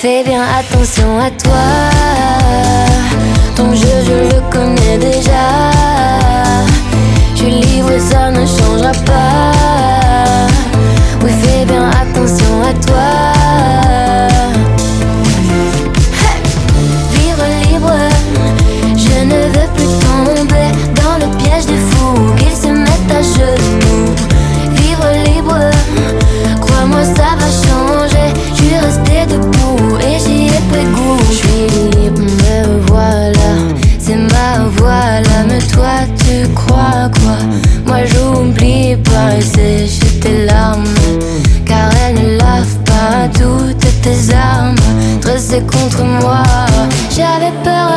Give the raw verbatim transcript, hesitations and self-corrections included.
Fais bien attention à toi. Ton jeu je le connais déjà. Je suis libre, ça ne changera pas. Oui, fais bien attention à toi. Hey! Vivre libre, je ne veux plus tomber dans le piège des fous, qu'ils se mettent à genoux. Vivre libre, crois-moi ça va changer. Je suis restée debout et j'y ai pris goût. Je suis libre, me voilà, c'est ma voix là. Mais toi tu crois quoi? Moi j'oublie pas et sèche tes larmes, car elles ne lavent pas toutes tes armes dressées contre moi. J'avais peur